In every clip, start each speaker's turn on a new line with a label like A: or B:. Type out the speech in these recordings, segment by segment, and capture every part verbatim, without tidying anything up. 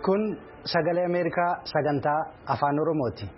A: Kun sagalee Ameerikaa sagantaa afaan Oromooti.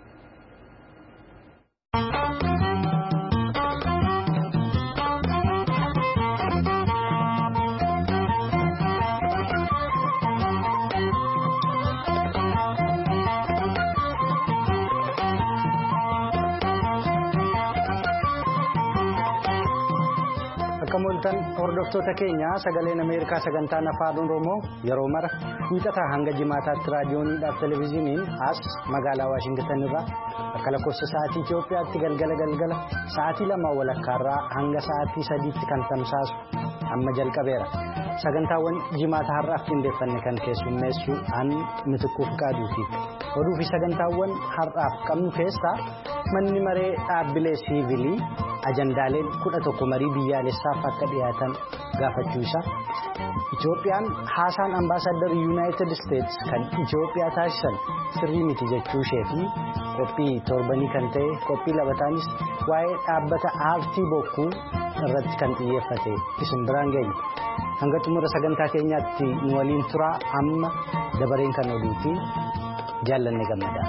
A: Kamooltan hordoftoota keenya sagaleen Ameerikaa sagantaan afaan Oromoo yeroo mara wiixataa hanga jimaataatti raadiyooniidhaaf televezyiiniin as magaalaa Waashingtan irraa akka lakkoofsa sa'aatii Itoophiyaatti galgala galgala sa'aatii lama walakkaarraa hanga sa'aatii sadiitti kan tamsaasu amma jalqabeera. Sagantaawwan jimaata har'aaf qindeeffanne kan keessummeessu an Mitiquuf Qaaduuti. Oduu fi sagantaawwan har'aaf qabnu keessaa manni maree dhaabbilee siivilii ajandaaleen kudha tokko marii biyyaalessaaf akka dhiyaatan gaafachuu isaa. Itoophiyaan haasaan ambaasaaddarri Yuunaayitid Isteets kan Itoophiyaa taasisan sirrii miti jechuu ishee fi qophii torbanii kan ta'e qophii labataanis waa'ee dhaabbata aartii bokkuu irratti kan xiyyeeffate isin biraan geenye. Hanga xumura sagantaa keenyaatti nu waliin turaa amma dabareen kan oduuti jaallanne gammadaa.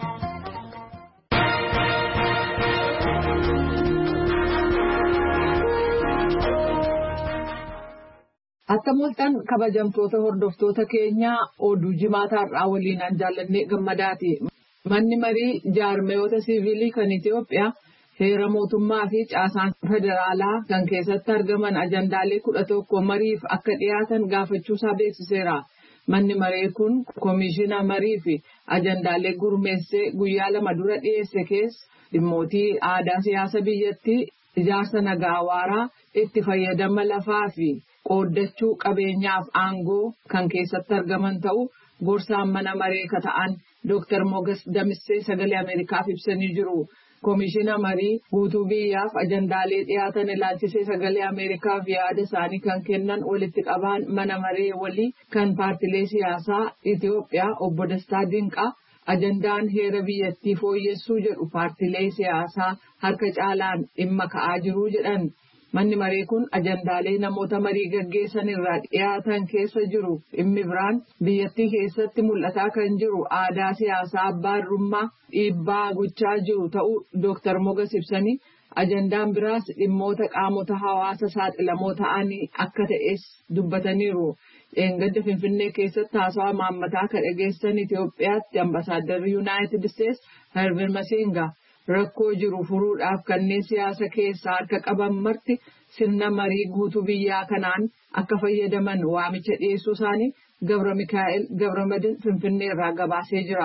B: Akka mul'atan kabajamtoota hordoftoota keenyaa oduu jimaataarraa waliinaan jaallanne gammadaati. Manni marii jaarmayoota siivilii kan Itoophiyaa heera mootummaa fi caasaan federaalaa kan keessatti argaman ajandaalee kudha tokko mariif akka dhiyaatan gaafachuusaa beeksiseera. Manni maree kun koomishina marii fi ajandaalee gurmeessee guyyaa lama dura dhiyeesse keessa dhimmootii aadaa siyaasa biyyattii, ijaarsa nagaa waaraa, itti fayyadama lafaa fi qooddachuu qabeenyaaf aangoo kan keessatti argaman ta'uu gorsaan mana maree ka ta'an Dooktar Mogas Damissee sagalee Ameerikaaf ibsanii jiru. Koomishina marii guutuu biyyaaf ajandaalee dhiyaatan ilaalchisee sagalee Ameerikaaf yaada isaanii kan kennan walitti qabaan mana maree walii kan paartilee siyaasaa Itoophiyaa obbo Dastaa Dinqaa ajandaan heera biyyattii fooyyessuu jedhu paartilee siyaasaa harka caalaan dhimma ka'aa jiru jedhan. Manni maree kun ajandaalee namoota marii gaggeessan irraa dhiyaatan keessa jiru dhimmi biraan biyyattii keessatti mul'ataa kan jiru aadaa siyaasaa abbaa irrummaa dhiibbaa gochaa jiru ta'uu Dooktar Mogas ibsanii ajandaan biraas dhimmoota qaamota hawaasa saaxilamoo ta'anii akka ta'es dubbataniiru. Dheengadda Finfinnee keessatti haasawaa maammataa kan dhageessan Itoophiyaatti ambaasaaddarri Yuunaayitid Isteets Herman Masinga rakkoo jiru furuudhaaf kanneen siyaasa keessaa harka qaban marti sirna marii guutuu biyyaa kanaan akka fayyadaman waamicha dhiyeessuu isaanii Gabra Mikaa'el Gabramadin Finfinnee irraa gabaasee jira.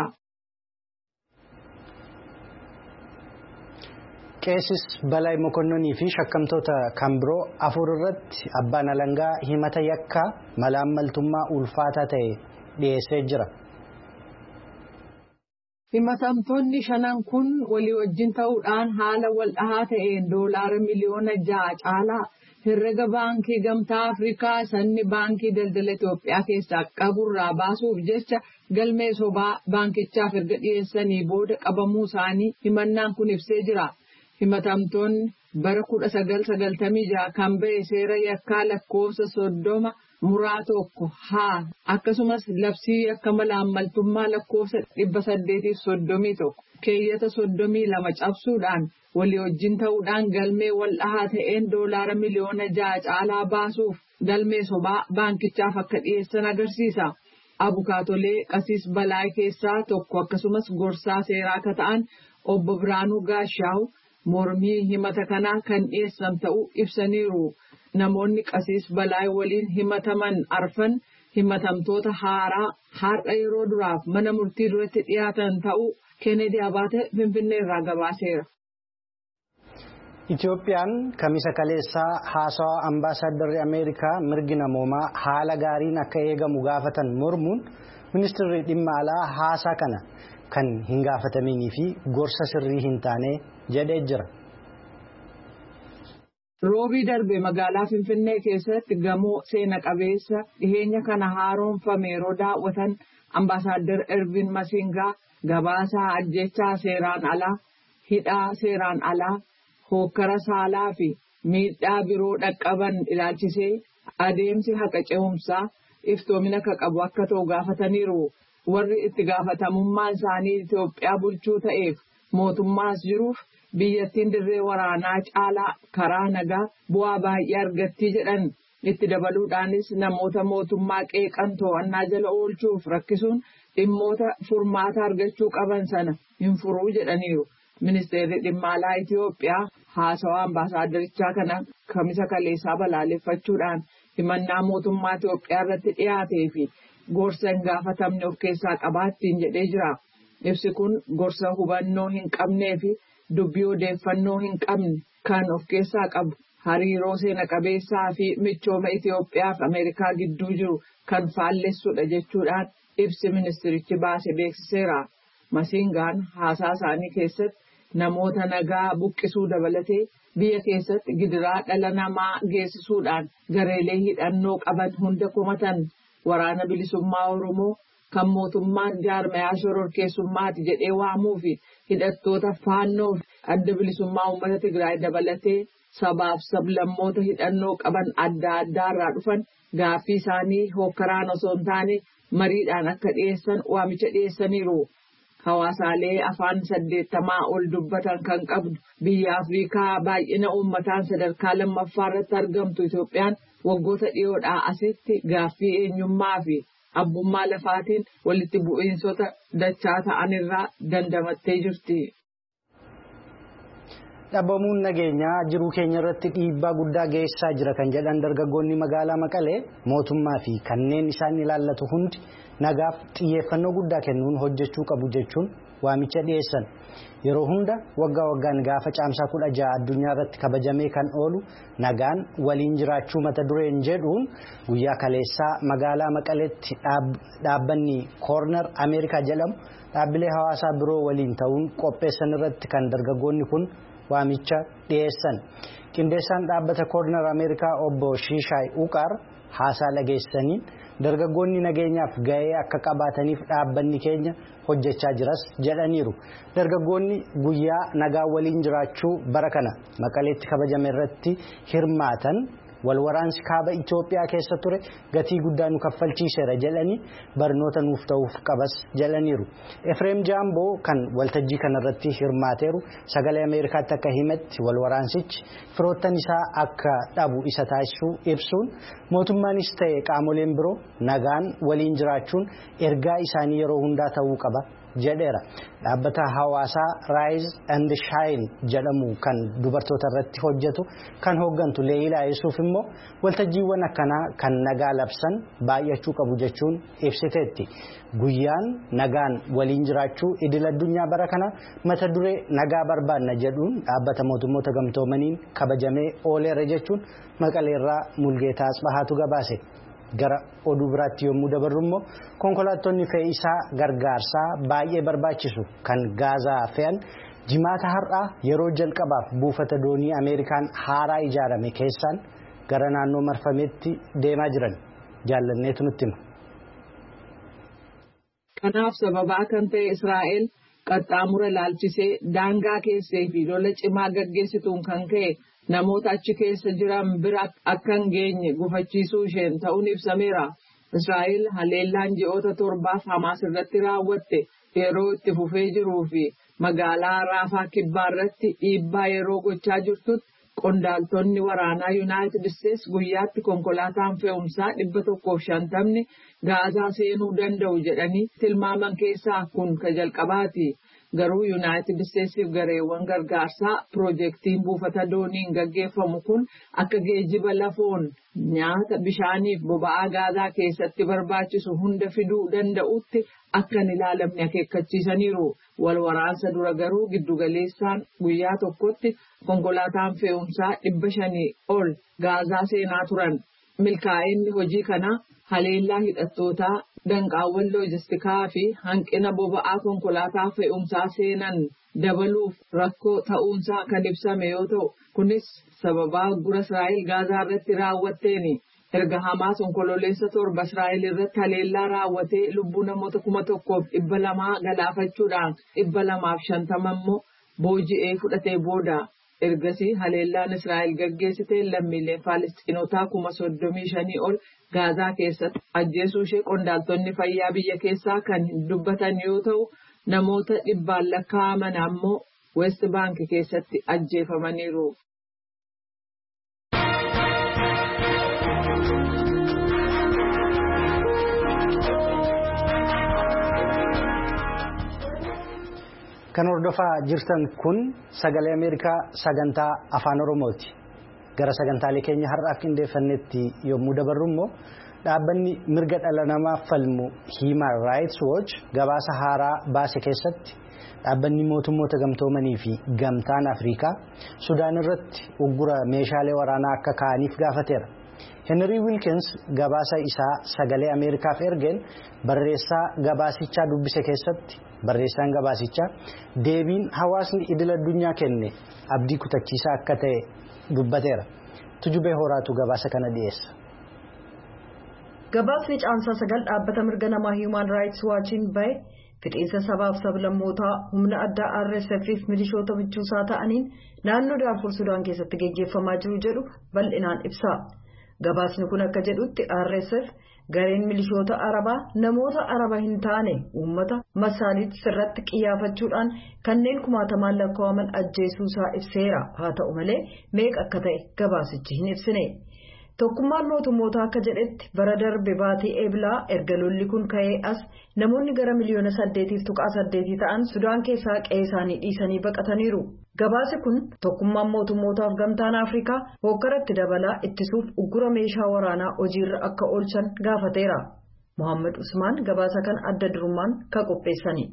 A: Qeessis Balaayi Mokonnonii fi shakkamtoota kan biroo afur irratti abbaan alangaa himata yakkaa malaammaltummaa ulfaataa ta'e dhiyeessee jira.
B: Himatamtoonni shanan kun walii wajjin ta'uudhaan haala wal dhahaa ta'een doolaara miliyoona ja'a caalaa herrega baankii gamtaa Afrikaa sanni baankii daldala Itoophiyaa keessaa qaburraa baasuuf jecha galmee sobaa baankichaaf erga dhiyeessanii booda qabamuu isaanii himannaan kun ibsee jira. Himatamtoonni bara kudha sagal sagaltamii ja'a kan ba'e seera yakkaa lakkoofsa soddoma muraa tokko haa akkasumas labsii yakka malaammaltummaa lakkoofsa dhibba saddeetiif soddomii tokko keeyyata soddomii lama cabsuudhaan walii wajjin ta'uudhaan galmee wal dhahaa ta'een doolaara miliyoona ja'a caalaa baasuuf galmee sobaa baankichaaf akka dhiyeessan agarsiisa. Abukaatolee Qasiis Balaayi keessaa tokko akkasumas gorsaa seeraa akka ta'an obbo Biraanuu Gaashaawu mormii himata kanaa kan dhiyeessan ta'uu ibsaniiru. Namoonni Qasiis Balaayi waliin himataman arfan himatamtoota haaraa har'a yeroo duraaf mana murtii duratti dhiyaatan ta'uu Kennedy Abaate Finfinnee irraa gabaaseera.
A: Itoophiyaan kamisa kaleessaa haasawaa ambaasaaddarri Ameerikaa mirgi namoomaa haala gaariin akka eegamu gaafatan mormuun ministeerri dhimma alaa haasaa kana kan hin gaafataminii fi gorsa sirrii hin taane jedhee jira.
B: Roobii darbe magaalaa Finfinnee keessatti gamoo seena qabeessa dhiheenya kana haaromfame yeroo daawwatan ambaasaadder Ervin Masingaa gabaasaa ajjechaa seeraan alaa, hidhaa seeraan alaa, hookkara saalaa fi miidhaa biroo dhaqqaban ilaalchisee adeemsi haqa ce'umsaa iftoomina akka qabu akka ta'u gaafataniiru. warri itti gaafatamummaan isaanii Itoophiyaa bulchuu ta'eef mootummaas jiruuf biyyattiin dirree waraanaa caalaa karaa nagaa bu'aa baay'ee argattii jedhan. Itti dabaluudhaanis namoota mootummaa qeeqan to'annaa jala oolchuuf rakkisuun dhimmoota furmaata argachuu qaban sana hin furuu jedhaniiru. Ministeerri dhimma alaa Itoophiyaa haasawaa ambaasaaddarichaa kana kamisa kaleessaa balaaleffachuudhaan himannaa mootummaa Itoophiyaa irratti dhiyaatee fi gorsa hin gaafatamne of keessaa qabaattiin jedhee jira. Ibsi kun gorsa hubannoo hin qabnee fi dubbii odeeffannoo hin qabne kan of keessaa qabu hariiroo seena qabeessaa fi michooma Itoophiyaa fi Ameerikaa gidduu jiru kan faallessudha jechuudhaan ibsi ministerichi baase beeksiseera. Masiingaan haasaa isaanii keessatti namoota nagaa buqqisuu dabalatee biyya keessatti gidiraa dhala namaa geessisuudhaan gareelee hidhannoo qaban hunda komatan waraana bilisummaa Oromoo kan mootummaan jaarmayaa shororkeessummaati jedhee waamuu fi hidhattoota faannoo fi adda bilisummaa uummata Tigraay dabalatee sabaaf sablammoota hidhannoo qaban adda addaa irraa dhufan gaaffii isaanii hokkaraan osoo hin taane mariidhaan akka dhiyeessan waamicha dhiyeessaniiru. Hawaasaalee afaan saddeettamaa ol dubbatan kan qabdu biyya Afrikaa baay'ina uummataan sadarkaa lammaffaa irratti argamtu Itoophiyaan waggoota dhiyoodhaa asitti gaaffii eenyummaa fi abbummaa lafaatiin walitti bu'iinsota dachaa ta'an irraa dandamattee jirti.
A: Dhabamuun nageenyaa jiruu keenya irratti dhiibbaa guddaa geessaa jira kan jedhan dargaggoonni magaalaa Maqalee mootummaa fi kanneen isaan ilaallatu hundi nagaaf xiyyeeffannoo guddaa kennuun hojjechuu qabu jechuun waamicha dhiyeessan. Yeroo hunda waggaa waggaan gaafa caamsaa kudha ja'a addunyaa irratti kabajamee kan oolu nagaan waliin jiraachuu mata dureen jedhuun guyyaa kaleessaa magaalaa Maqaleetti dhaabbanni koornar Ameerikaa jedhamu dhaabbilee hawaasaa biroo waliin ta'uun qopheessan irratti kan dargaggoonni kun waamicha dhiyeessan. Qindeessaan dhaabbata koornar Ameerikaa obbo Shiishaay Uqaar haasaa dhageessaniin dargaggoonni nageenyaaf ga'ee akka qabaataniif dhaabbanni keenya hojjechaa jiras jedhaniiru. Dargaggoonni guyyaa nagaa waliin jiraachuu bara kana Maqaleetti kabajame irratti hirmaatan walwaraansi kaaba Itoophiyaa keessa ture gatii guddaa nu kaffalchiiseera jedhanii barnoota nuuf ta'uuf qabas jedhaniiru. Efreem Jaamboo kan waltajjii kanarratti hirmaateeru sagalee Ameerikaatti akka himetti walwaraansichi firoottan isaa akka dhabu isa taasisuu ibsuun mootummaanis ta'e qaamoleen biroo nagaan waliin jiraachuun ergaa isaanii yeroo hundaa ta'uu qaba jedheera. Dhaabbata hawaasaa Rise and Shine jedhamu kan dubartoota irratti hojjetu kan hooggantu Leeyilaa Yesuuf immoo waltajjiiwwan akkanaa kan nagaa labsan baay'achuu qabu jechuun ibsiteetti. Guyyaan nagaan waliin jiraachuu idil addunyaa bara kana mata duree nagaa barbaanna jedhuun dhaabbata mootummoota gamtoomaniin kabajamee ooleera jechuun Maqaleerraa Mulgeetaa Asbahaatu gabaase. Gara oduu biraatti yommuu dabarru immoo konkolaattonni fe'iisaa gargaarsaa baay'ee barbaachisu kan gaazaa fe'an jimaata har'aa yeroo jalqabaaf buufata doonii Ameerikaan haaraa ijaarame keessaan gara naannoo marfameetti deemaa jiran jaallanneetu nutti hima.
B: Kanaaf sababaa kan ta'e Israa'el qaxxaamura laalchisee daangaa keessee fi lola cimaa gaggeessituun kan ka'e namoota achi keessa jiran bira akka hin geenye gufachiisuu isheen ta'uun ibsameera. Israa'el haleellaan ji'oota torbaaf Hamaas irratti raawwatte yeroo itti fufee jiruu fi magaalaa Raafaa kibbaa irratti dhiibbaa yeroo gochaa jirtutti qondaaltonni waraanaa Yuunaayitid Isteets guyyaatti konkolaataan fe'umsaa dhibba tokkoof shantamni gaazaa seenuu danda'u jedhanii tilmaaman keessaa kun ka jalqabaati. Garuu Yuunaayitid Isteetsiif gareewwan gargaarsaa piroojeektiin buufata dooniin gaggeeffamu kun akka geejjiba lafoon nyaata bishaaniif boba'aa gaazaa keessatti barbaachisu hunda fiduu danda'utti akka hin ilaalamne akeekkachiisaniiru. Wal waraansa dura garuu giddugaleessaan guyyaa tokkotti konkolaataan fe'umsaa dhibba shanii ol gaazaa seenaa turan. Milkaa'inni hojii kanaa haleellaa hidhattootaa danqaawwan loojistikaa fi hanqina boba'aa konkolaataa fe'umsaa seenan dabaluuf rakkoo ta'uunsaa kan ibsame yoo ta'u kunis sababaa gura Israa'el gaazaa irratti raawwatteeni. Erga Hamaas onkololeessa torba Israa'el irratti haleellaa raawwatee lubbuu namoota kuma tokkoof dhibba lamaa galaafachuudhaan dhibba lamaaf shantama immoo booji'ee fudhatee booda Ergasii haleellaan Israa'el gaggeessite lammiileen Faalisxiinotaa kuma soddomii shanii ol Gaazaa keessatti ajjeesuu ishee qondaaltonni fayyaa biyya keessaa kan dubbatan yoo ta'u, namoota dhibbaan lakkaa'aman ammoo West Bank keessatti ajjeefamaniiru.
A: Kan hordofaa jirtan kun sagalee Ameerikaa sagantaa afaan Oromooti. Gara sagantaalee keenya har'aaf qindeeffannetti yommuu dabarru immoo dhaabbanni mirga dhala namaaf falmu Human Rights Watch gabaasa haaraa baase keessatti dhaabbanni mootummoota gamtoomanii fi gamtaan Afrikaa Sudaan irratti uggura meeshaalee waraanaa akka kaa'aniif gaafateera. Henry Wilkins gabaasa isaa sagalee Ameerikaaf ergeen barreessaa gabaasichaa dubbise keessatti barreessaan gabaasichaa deebiin hawaasni idil addunyaa kenne abdii kutachiisaa akka ta'e dubbateera. Tujubee Horaatu gabaasa kana dhiyeessa.
C: Gabaasni caamsaa sagal dhaabbata mirga namaa Human Rights Watchiin bahe fixiinsa sabaaf sablammootaa humna addaa R S F fi milishoota michuusaa ta'aniin naannoo Daarfur Sudaan keessatti gaggeeffamaa jiru jedhu bal'inaan ibsa. Gabaasni kun akka jedhutti R S F gareen milishoota Arabaa namoota Araba hin taane uummata Masaalitti sirratti qiyyaafachuudhaan kanneen kumaatamaan lakkaa'aman ajjeesuusaa ibseera. Haa ta'u malee meeqa akka ta'e gabaasichi hin ibsine. Tokkummaan mootummoota akka jedhetti bara darbe baatii eebilaa erga lolli kun ka'ee as namoonni gara miliyoona saddeetiif tuqaa saddeetii ta'an Sudaan keessaa qe'ee isaanii dhiisanii baqataniiru. Gabaasi kun tokkummaan mootummootaaf gamtaan Afrikaa hokkaratti dabalaa ittisuuf uggura meeshaa waraanaa hojiirra akka oolchan gaafateera. Mohaammed Usmaan gabaasa kan adda durummaan ka qopheessani.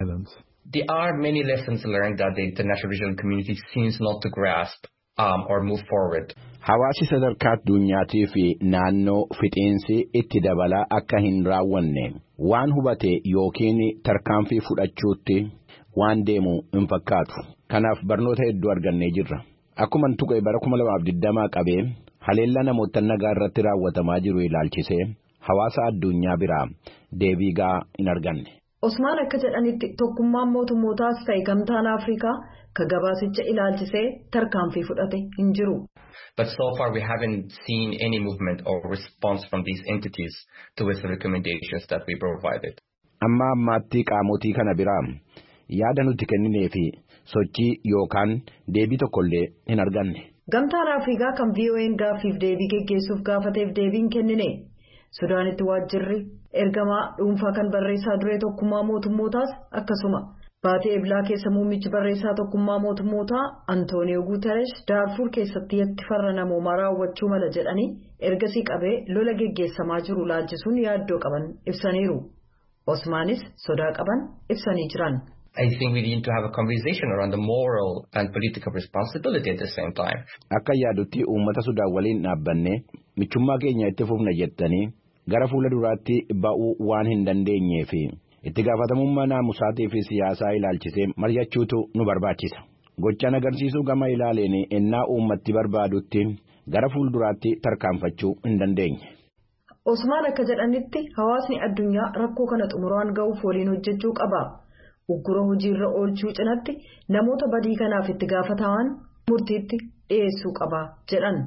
D: There are many lessons learned that the international regional community seems not to grasp um, or move forward.
E: Hawaasi sadarkaa addunyaatii fi naannoo fixiinsi itti dabalaa akka hin raawwanne waan hubate yookiin tarkaanfii fudhachuutti waan deemu hin fakkaatu. Kanaaf barnoota hedduu argannee jirra. Akkuma tuqee bara kuma lamaaf digdamaa qabee haleellaa namoota nagaa irratti raawwatamaa jiru ilaalchisee hawaasa addunyaa biraa deebii gahaa hin arganne.
C: Osmaan akka jedhanitti tokkummaan mootummootaas ta'e gamtaan Afrikaa ka gabaasicha ilaalchisee tarkaanfii fudhate hin jiru.
D: But so far we haven't seen any movement or response from these entities towards the recommendations that we provided.
E: Amma ammaatti qaamotii kana biraa yaada nuti kenninee fi sochii yookaan deebii tokkollee hin arganne.
C: Gamtaan Afrikaa kan V O A'n gaaffiif deebii geggeessuuf gaafateef deebiin kennine. Sudaanitti waajjirri ergamaa dhuunfaa kan barreessaa duree tokkummaa mootummootaas akkasuma. Baatii eebilaa keessa muummichi barreessaa tokkummaa mootummootaa Antooniyoo Guuteresh Daarfur keessatti yakki farra namoomaa raawwachuu mala jedhanii ergasii qabee lola geggeessamaa jiru laalchisuun yaaddoo qaban ibsaniiru. Osmaanis sodaa qaban ibsanii jiran.
D: I think we need to have a conversation around the moral and political responsibility at the same time.
E: Akka yaadutti uummata Sudaan waliin dhaabbanne michummaa keenya itti fufna jettanii gara fuula duraatti ba'uu waan hin dandeenyeef itti gaafatamummaa naamusaatii fi siyaasaa ilaalchisee mari'achuutu nu barbaachisa. Gochaan agarsiisuu gama ilaaleen ennaa uummatti barbaadutti gara fuulduraatti tarkaanfachuu hin dandeenye.
C: Osmaan akka jedhanitti hawaasni addunyaa rakkoo kana xumuraan ga'uuf waliin hojjechuu qaba. Uggura hojiirra oolchuu cinatti namoota badii kanaaf itti gaafataman murtiitti dhiyeessuu qaba jedhan.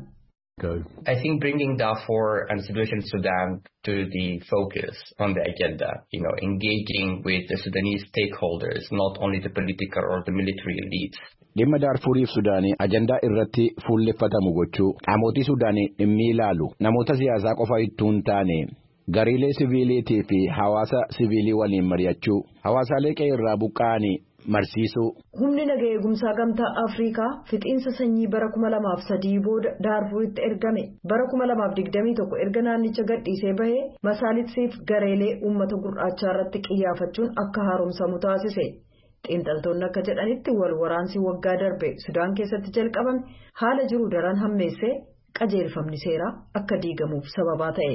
D: I think bringing Darfur and the situation in Sudan to the focus on the agenda, you know, engaging with the Sudanese stakeholders, not only the political or the military elites.
E: Dhimma Daarfuriif Sudaanii ajandaa irratti fuulleffatamu gochuu qaamotii Sudaanii dhimmi ilaalu namoota siyaasaa qofa ittuu hin taane gariilee siviiliitii fi hawaasa siviilii waliin mari'achuu hawaasaalee qe'ee irraa buqqa'anii marsiisuu.
C: Humni nagaa eegumsaa gamtaa Afrikaa fixiinsa sanyii bara kuma lamaaf sadii booda Daarfuritti ergame bara kuma lamaaf digdamii tokko erga naannicha gadhiisee bahee Masaalitsiif gareelee uummata gurraachaa irratti qiyyaafachuun akka haaromsamu taasise. Xiinxaltoonni akka jedhanitti wal waraansi waggaa darbe Sudaan keessatti jalqabame haala jiru daran hammeessee qajeelfamni seeraa akka diigamuuf sababaa ta'e.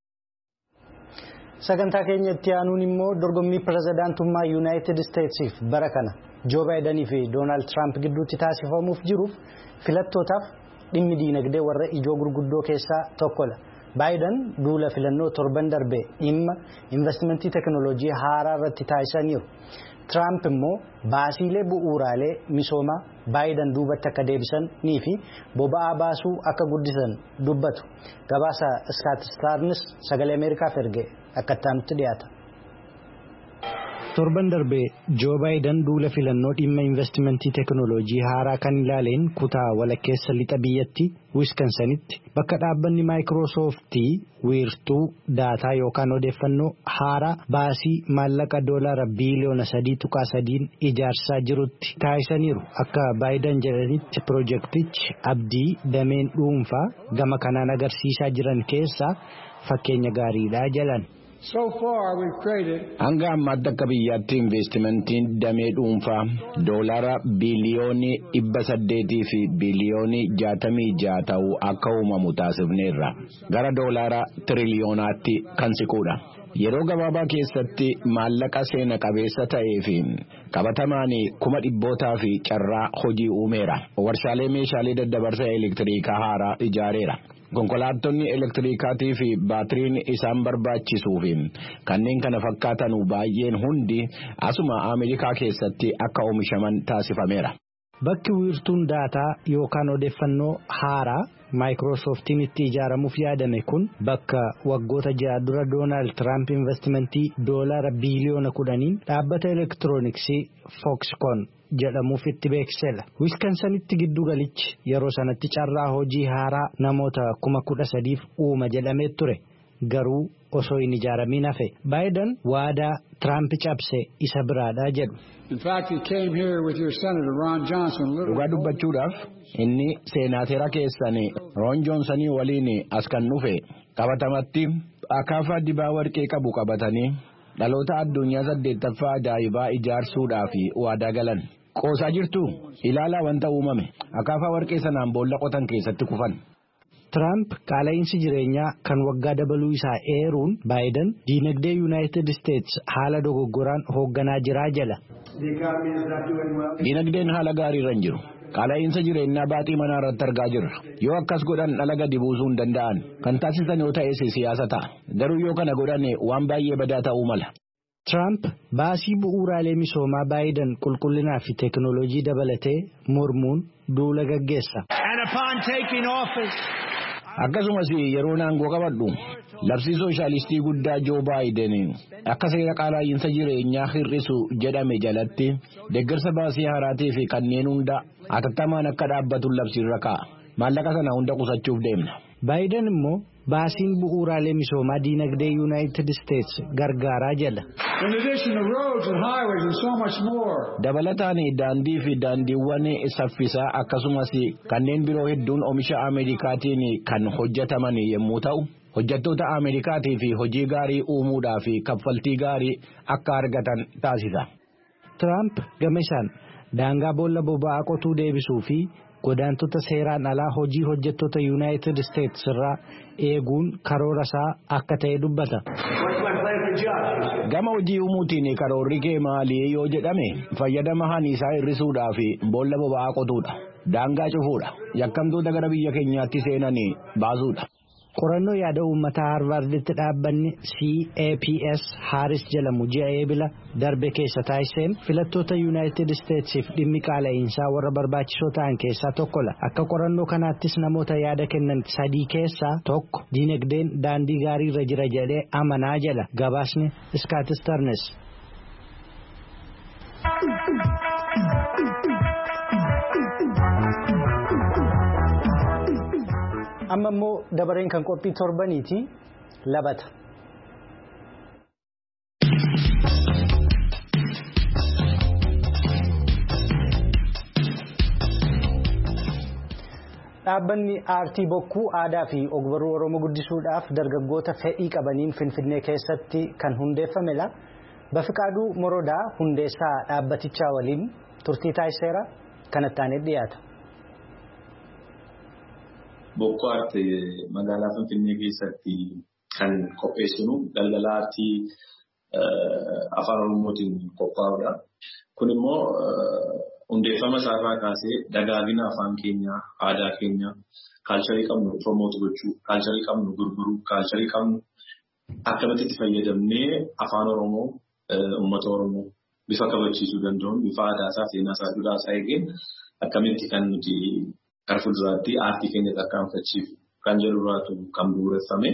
A: Sagantaa keenyatti aanuun immoo dorgommii pirezidaantummaa Yuunaayitid Isteetsiif bara kana Joo Baayidanii fi Doonaald Tiraamp gidduutti taasifamuuf jiruuf filattootaaf dhimmi diinagdee warra ijoo gurguddoo keessaa tokkodha. Baayiden duula filannoo torban darbe dhimma investimentii teknooloojii haaraa irratti taasisaniiru. Trump immoo baasiilee bu'uuraalee misoomaa Baayiden duubatti akka deebisanii fi boba'aa baasuu akka guddisan dubbatu. Gabaasa Scott Stearns sagalee Ameerikaaf erge akka itti dhiyaata. Torban darbe Joe Biden duula filannoo dhimma investimentii teknooloojii haaraa kan ilaaleen kutaa walakkeessa lixa biyyatti Wisconsinitti bakka dhaabbanni Microsoft wiirtuu daataa yookaan odeeffannoo haaraa baasii maallaqa doolaara biiliyoona sadii tuqaa sadiin ijaarsaa jirutti taasisaniiru. Akka Biden jedhanitti piroojeektichi abdii dameen dhuunfaa gama kanaan agarsiisaa jiran keessaa fakkeenya gaariidha jedhan.
F: So far we've created
E: hanga ammaatti akka biyyaatti investimentiin damee dhuunfaa doolaara biliyoonii dhibba saddeetii fi biliyoonii jaatamii ja'a ta'uu akka uumamu taasifneerra gara doolaara tiriliyoonatti kan siquudha. Yeroo gabaabaa keessatti maallaqa seena qabeessa ta'ee fi qabatamaan kuma dhibbootaa fi carraa hojii uumeera. Warshaalee meeshaalee daddabarsa elektiriikaa haaraa ijaareera. Konkolaattonni elektirikaatii fi baatiriin isaan barbaachisuu fi kanneen kana fakkaatan baay'een hundi asuma Ameerikaa keessatti akka oomishaman taasifameera.
A: Bakki wiirtuun daataa yookaan odeeffannoo haaraa Microsoftiin itti ijaaramuuf yaadame kun bakka waggoota ja'a dura Donald Trump investimentii doolaara biiliyoona kudhaniin dhaabbata elektirooniksii Foxconn jedhamuuf itti beeksisela. Wisconsinitti giddu galichi yeroo sanatti carraa hojii haaraa namoota kuma kudha sadiif uuma jedhamee ture. Garuu osoo hin ijaaramin hafe. Biden waadaa Trump cabse isa biraadhaa jedhu.
F: In fact, he came here with your Senator Ron Johnson.
E: Dhugaa dubbachuudhaaf inni seenaateera keessanii Ron Johnson waliin as kan dhufe qabatamatti akaafaa dibaa warqee qabu qabatanii dhaloota addunyaa saddeettaffaa ajaa'ibaa ijaarsuudhaaf waadaa galan. Qoosaa jirtu ilaalaa wanta uumame akaafaa warqee sanaan boolla qotan keessatti kufan. Trump qaala'insi jireenyaa kan waggaa dabaluu isaa eeruun Biden diinagdee United States haala dogoggoraan hoogganaa jiraa jala. Diinagdeen haala gaarii irra hin jiru. Qaala'insa jireenyaa baaxii manaa irratti argaa jirra. Yoo akkas godhan dhala gadi buusuu hin danda'an. Kan taasisan yoo ta'es siyaasa ta'a. Garuu yoo kana godhan waan baay'ee badaa ta'uu mala. Trump baasii bu'uuraalee misoomaa Biden qulqullinaa fi teekinooloojii dabalatee mormuun duula gaggeessa. Akkasumas yeroo aangoo qabadhu labsii sooshaalistii guddaa Joe Biden akka seera qaala'insa jireenyaa hir'isu jedhame jalatti deeggarsa baasii haaraatii fi kanneen hunda atattamaan akka dhaabbatu labsiirra kaa'a. Maallaqa sana hunda qusachuuf deemna. Biden immoo baasiin bu'uuraalee misoomaa diinagdee United States gargaaraa jala.
F: In addition to roads and highways and so much more.
E: Dabalataan daandii fi daandiiwwan saffisaa akkasumas kanneen biroo hedduun oomisha Ameerikaatiin kan hojjetaman yommuu ta'u, hojjettoota Ameerikaatii fi hojii gaarii uumuudhaa fi kaffaltii gaarii akka argatan taasisa. Trump gama isaan daangaa boolla boba'aa qotuu deebisuu fi godaantota seeraan alaa hojii hojjettoota United States irraa eeguun karoora isaa akka ta'e dubbata. Gama hojii uumuutiin karoorri kee maalii yoo jedhame fayyadama haniisaa hir'isuudhaa fi boolla boba'aa qotuudha. Daangaa cufuudha. Yakkamtoota gara biyya keenyaatti seenanii baasuudha. Qorannoo yaada uummataa Harvarditti dhaabbanni C A P S Harris jedhamu ji'a eebila darbe keessa taasiseen filattoota United Statesiif dhimmi qaala'insaa warra barbaachisoo ta'an keessaa tokkodha. Akka qorannoo kanaattis namoota yaada kennan sadii keessaa tokko diinagdeen daandii gaarii irra jira jedhee amanaa jala. Gabaasni Scott Stearns. Amma immoo dabareen kan qophii torbaniiti labata. Dhaabbanni aartii bokkuu aadaa fi ogbarruu Oromoo guddisuudhaaf dargaggoota fedhii qabaniin Finfinnee keessatti kan hundeeffamedha. Bafiqaaduu Morodaa hundeessaa dhaabbatichaa waliin turtii taasiseera kanatti aanee dhiyaata.
G: Bokkuu aartii magaalaa Finfinnee keessatti kan qopheessinu galgala aartii afaan Oromootiin qophaa'udha. Kun immoo hundeeffama isaarraa kaasee dagaagina afaan keenyaa, aadaa keenyaa, kaalcharii qabnu promoot gochuu, kaalcharii qabnu gurguruu, kaalcharii qabnu akkamitti itti fayyadamnee afaan Oromoo, uummata Oromoo bifa kabachiisuu danda'uun bifa aadaa isaa, seenaa isaa, duudhaa isaa eegeen akkamitti kan nuti gara fuulduraatti aartii keenya tarkaanfachiisu kan jedhu irraatu kan bu'uureffame.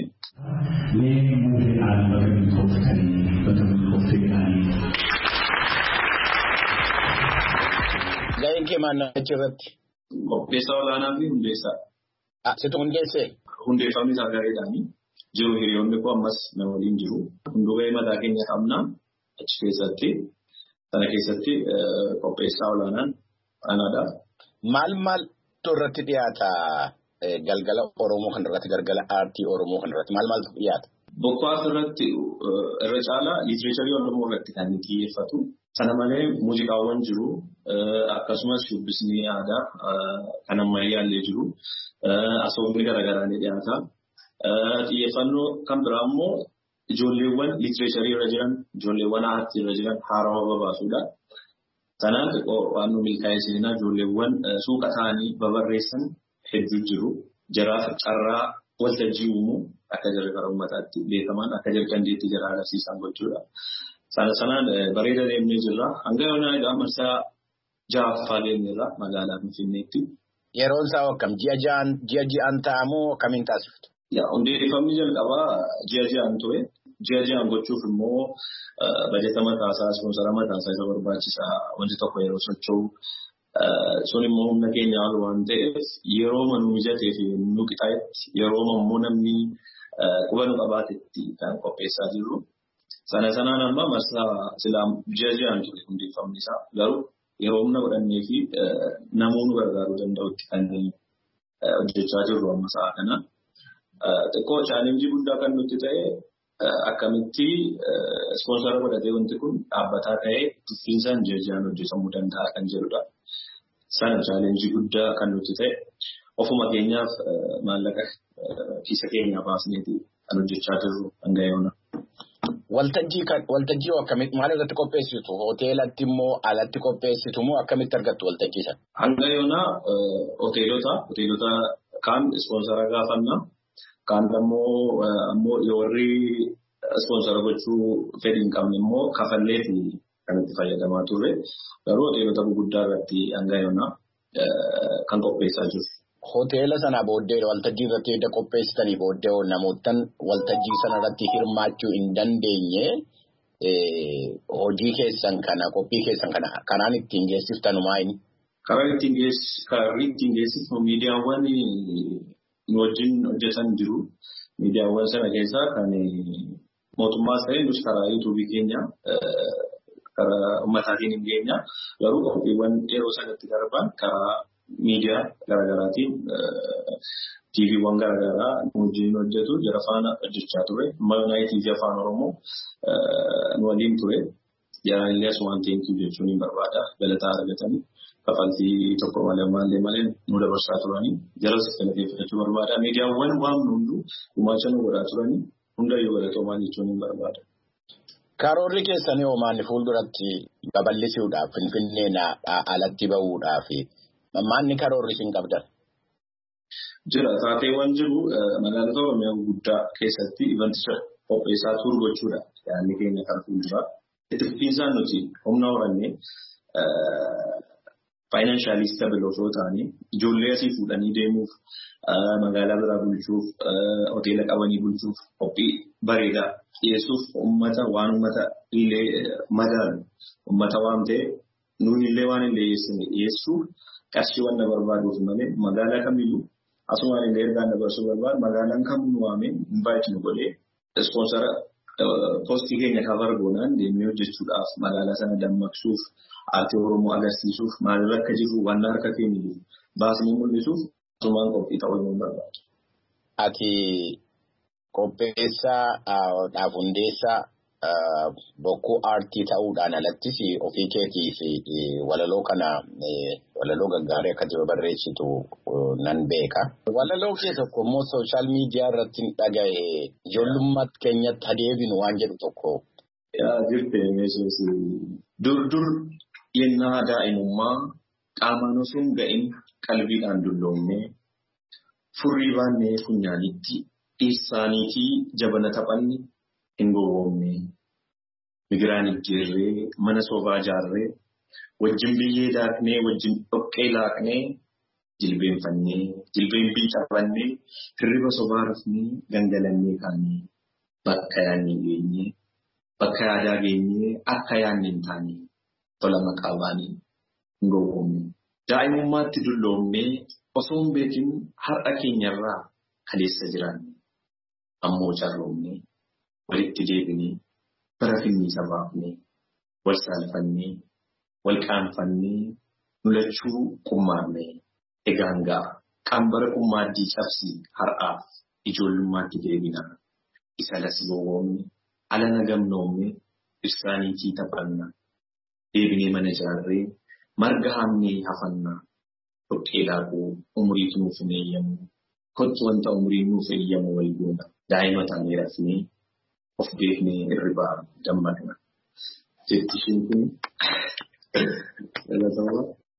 E: Ga'een kee maal achirratti?
G: Qopheessaa olaanaa fi hundeessaa.
E: Situ hundeessee?
G: Hundeeffamni isaa gareedhaani. Jiru hiriyoonni koo ammas nama waliin jiru. Hunduu ga'ee mataa keenya qabna achi keessatti. Sana keessatti qopheessaa olaanaan anaadha.
E: Maal maaltu irratti dhiyaata galgala Oromoo kan irratti galgala aartii Oromoo kan irratti maal maaltu dhiyaata?
G: Bokkaas irratti irra caalaa liitireecharii Oromoo irratti kan xiyyeeffatu. Sana malee muuziqaawwan jiru akkasumas shubbisni aadaa kan ammayyaallee jiru asoomni garaagaraa ni dhiyaata. Xiyyeeffannoo kan biraa immoo ijoolleewwan liitireecharii irra jiran, ijoolleewwan aartii irra jiran haarawaa babaasuudha. Sanaan waan nu milkaa'ee seenaa ijoolleewwan suuqa ta'anii babarreessan hedduu jiru. Jaraaf carraa waltajjii uumuu akka jirre gara uummataatti beekaman akka jirre dandeettii jara agarsiisan gochuudha. Sana sanaan bareeda deemnee jirra. Hanga yoonaa egaa marsaa ja'affaa deemneerra magaalaa Finfinneetti.
E: Yeroon isaa akkam ji'a ja'an ji'a ji'an ta'amoo akkamiin taasiftu?
G: Hundeeffamni jalqabaa ji'a ji'an ture. Ji'a ji'an gochuuf immoo bajeta mataasaa, ispoonsara mataasaa isa barbaachisaa wanti tokko yeroo socho'u. Sun immoo humna keenya ol waan ta'eef yeroo manuu mijatee fi nu qixaa'etti yeroo immoo namni quba nu qabaatetti kan qopheessaa jirru. Sana sanaan amma marsaa silaa ji'a ji'an ture hundeeffamni isaa garuu yeroo humna godhannee fi namuu nu gargaaruu danda'utti kan hojjechaa jirru amma sa'a kana. Xiqqoo chaalenjii guddaa kan nutti ta'e akkamitti ispoonsara godhatee wanti kun dhaabbataa ta'ee tuffiinsaan ji'a ji'an hojjetamuu danda'a kan jedhudha. Sana chaalenjii guddaa kan nutti ta'e ofuma keenyaaf maallaqa kiisa keenyaa baasneeti kan hojjechaa jirru hanga yoona.
E: Waltajjii kan waltajjii akkamitti maal irratti qopheessitu? Hoteelatti immoo alatti qopheessitu moo akkamitti argattu waltajjii sana?
G: Hanga yoona hoteelota hoteelota kaan ispoonsara gaafanna. Kaan immoo ammoo warri ispoonsara gochuu fedhii hin qabne immoo kafalleeti kan itti fayyadamaa turre. Garuu hoteelota gurguddaa irratti hanga yoona kan qopheessaa jiru.
E: Hoteela sana booddee waltajjii irratti edda qopheessitanii booddee namootaan waltajjii sana irratti hirmaachuu hin dandeenye hojii keessan kana qophii keessan kana kanaan ittiin geessiftan maayini?
G: Karaa ittiin geessifnu miidiyaawwan nu wajjin hojjetan jiru. Miidiyaawwan sana keessaa kan mootummaas ta'e nus karaa yuutuubii keenya karaa uummataatiin hin geenya. Garuu qophiiwwan yeroo sanatti darban karaa miidiyaa garaagaraatiin tiiviiwwan garaagaraa wajjin hojjetu jara faana hojjechaa ture. Malnaayi tiivii afaan Oromoo nu waliin ture. Jaraallee asumaan teenkii jechuun hin barbaada. Galataa argatanii kafaltii tokko malee malee malee nu dabarsaa turanii jaras galateeffachuu barbaada. Miidiyaawwan waan hunduu gumaacha nu godhaa turanii hundayyuu galatoomaa jechuun hin barbaada.
E: Karoorri keessanii hoomaan fuulduratti babal'isuudhaaf Finfinneen alatti bahuudhaaf maanni karoorri isin qabdan?
G: Jira taateewwan jiru magaalota Oromiyaa guddaa keessatti ivanticha qopheessaa turuu gochuudha. Yaadni keenya kan fuulduraa. Itti fufiinsaan nuti humna horannee faayinaanshaaliis stable osoo ta'anii ijoollee asii fuudhanii deemuuf magaalaa biraa bulchuuf hoteela qabanii bulchuuf qophii bareedaa dhiyeessuuf uummata waan uummata illee madaalu uummata waan ta'e nuun illee waan illee dhiyeessuuf qarshii waan na barbaaduuf malee magaalaa kamiyyuu asumaan illee ergaan dabarsuu barbaadu magaalaan kamuu waamee invite nu godhee ispoonsara postii keenya kafar goonaan deemee hojjechuudhaaf magaalaa sana dammaqsuuf aartii Oromoo agarsiisuuf maalirra akka jiru waan harka keenya jiru baasnee mul'isuuf asumaan qophii ta'uu hin barbaadu.
E: Ati qopheessaa dhaaf hundeessaa bokkuu aartii ta'uudhaan alattis ofii keetii fi walaloo kana walaloo gaggaarii akka jiru barreessitu nan beeka. Walaloo kee tokko immoo sooshaal miidiyaa irratti dhaga'e ijoollummaa keenyatti adeebinu waan jedhu tokko.
G: Yaa jirte meeshaas dur dur yennaa daa'imummaa qaamaan osoo hin ga'in qalbiidhaan dulloomnee furrii baannee funyaanitti dhiissaaniitii jabana taphanni hin gowwoomne. Migiraan ijjeerree mana soofaa jaarree wajjin biyyee daaknee wajjin dhoqqee laaqnee jilbeenfannee jilbeenbii cabannee hirriba sobaa rafnee gangalannee kaanee bakka yaadnee geenyee bakka yaadaa geenyee akka yaadne hin taane tola maqaa baanii hin gowwoomne. Daa'imummaatti dulloomnee osoo hin beekin har'a keenyarraa kaleessa jiraanne ammoo carroomnee walitti deebinee bara finniisa baafnee wal saalfannee wal qaanfannee nulachuu qummaarnee egaan ga'a qambara qummaaddii cabsii har'aaf ijoollummaatti deebinaa isa las gowwoomne ala nagamnoomne ibsaaniitii taphanna deebinee mana ijaarree marga haamnee hafannaa dhoqqee laaquu umuriitu nuuf hin eeyyamu kottu wanta umuriin nuuf eeyyamu wal goona daa'ima taanee rafnee of beeknee hirribaa dammaqna jetti isheen kun dhalatamaa.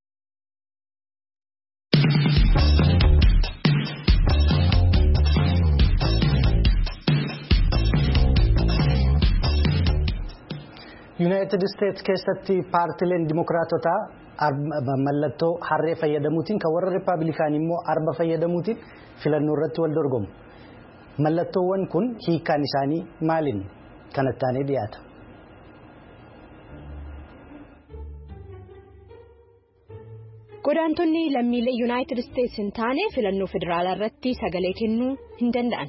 A: Yuunaayitid Isteetsi keessatti paartileen dimokiraatotaa mallattoo harree fayyadamuutiin kan warra Rippaabilikaanii immoo arba fayyadamuutiin filannoo irratti wal dorgomu. Mallattoowwan kun hiikaan isaanii maaliin kanatti aanee dhiyaata?
H: Godaantonni lammiilee Yuunaayitid Isteetsi hin taane filannoo federaalaa irratti sagalee kennuu hin danda'an.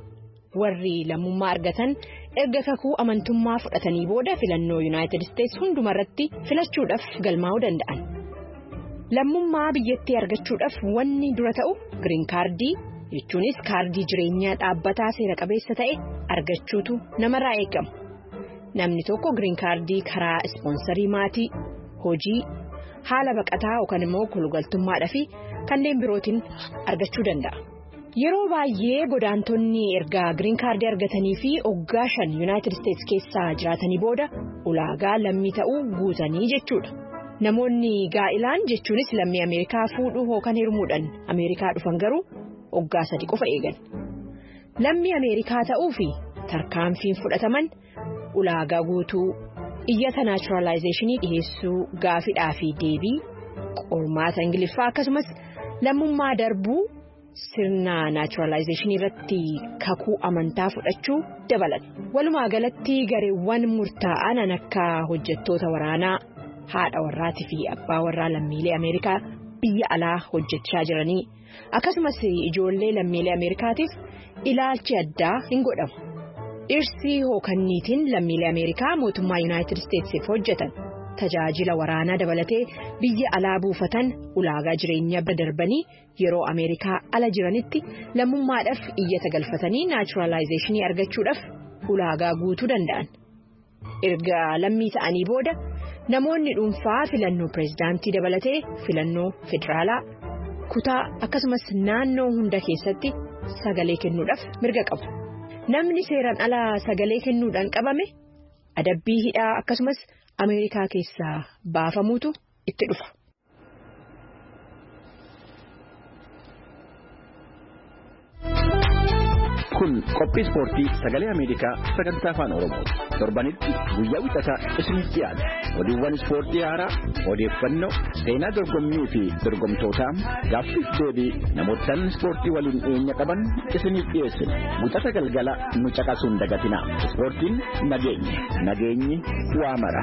H: Warri lammummaa argatan erga kakuu amantummaa fudhatanii booda filannoo Yuunaayitid Isteetsi hundumarratti filachuudhaaf galmaa'uu danda'an. Lammummaa biyyattii argachuudhaaf wanni dura ta'u giriin kaardii jechuunis kaardii jireenyaa dhaabbataa seera qabeessa ta'e argachuutu namarraa eegama. Namni tokko giriin kaardii karaa ispoonsarii maatii, hojii, haala baqataa yookaan immoo kolugaltummaadhaa fi kanneen birootiin argachuu danda'a. Yeroo baay'ee godaantonni erga giriin kaardii argatanii fi waggaa shan Yuunaayitid Isteetsi keessaa jiraatanii booda ulaagaa lammii ta'uu guutanii jechuudha. Namoonni gaa'ilaan jechuunis lammii Ameerikaa fuudhuu yookaan hirmuudhaan Ameerikaa dhufan garuu waggaa sadi qofa eegan. Lammii Ameerikaa ta'uu fi tarkaanfiin fudhataman ulaagaa guutuu, iyyata naachuraalaayizeeshinii dhiyeessuu, gaafidhaa fi deebii, qormaata Ingiliffaa akkasumas lammummaa darbuu sirna naachuraalaayizeeshinii irratti kakuu amantaa fudhachuu dabalata. Walumaa galatti gareewwan murtaa'an akka hojjettoota waraanaa, haadha warraatii fi abbaa warraa lammiilee Ameerikaa biyya alaa hojjechaa jiranii akkasumas ijoollee lammiilee Ameerikaatiif ilaalchi addaa hin godhamu. Dhirsi hookanniitiin lammiilee Ameerikaa mootummaa Yuunaayitid Isteetsiif hojjetan tajaajila waraanaa dabalatee biyya alaa buufatan ulaagaa jireenyaa bira darbanii yeroo Ameerikaa ala jiranitti lammummaadhaaf iyyata galfatanii naachuraalaayizeeshinii argachuudhaaf ulaagaa guutuu danda'an. Erga lammii ta'anii booda namoonni dhuunfaa filannoo pireezidaantii dabalatee filannoo federaalaa kutaa akkasumas naannoo hunda keessatti sagalee kennuudhaaf mirga qabu. Namni seeraan alaa sagalee kennuudhaan qabame adabbii hidhaa akkasumas Ameerikaa keessaa baafamuutu itti dhufa.
E: Kun qophii ispoortii sagalee Ameerikaa sagantaa afaan Oromooti. Torbanitti guyyaa wixataa isiniif dhiyaata. Oduuwwan ispoortii haaraa, odeeffannoo, seenaa dorgommii fi dorgomtootaa, gaaffiif deebii namootaan ispoortii waliin dhiyeenya qaban isiniif dhiyeessina. Wixata galgala nu caqasuun dagatinaa. Ispoortiin nageenya, nageenyi waa mara.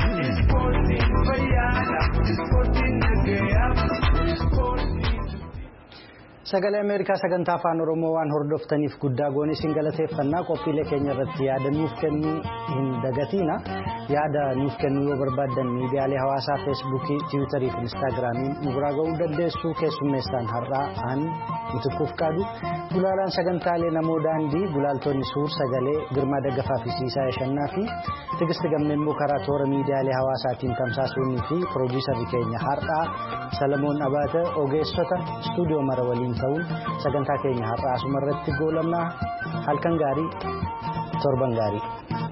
A: Sagalee Ameerikaa sagantaa afaan Oromoo waan hordoftaniif guddaa goonee isin galateeffannaa. Qophiilee keenya irratti yaada nuuf kennuu hin dagatina. Yaada nuuf kennuu yoo barbaaddan miidiyaalee hawaasaa Feesbuukii, Tiwiitarii fi Instaagiraamiin nu biraa ga'uu dandeessu. Keessummeessaan har'aa aan Mitiquuf qabu. Gulaalaan sagantaalee namoo daandii, gulaaltonni suur sagalee Girmaa Daggafaa fi Siisaa Yashannaa fi Tigisti Gammeen karaa toora miidiyaalee hawaasaatiin tamsaasuunii fi pirooduusarri keenya har'aa Salamoon Abaate ogeessota istuudiyoo mara waliin ta'uun sagantaa keenya har'aa asuma irratti goolannaa. Halkan gaarii, torban gaarii.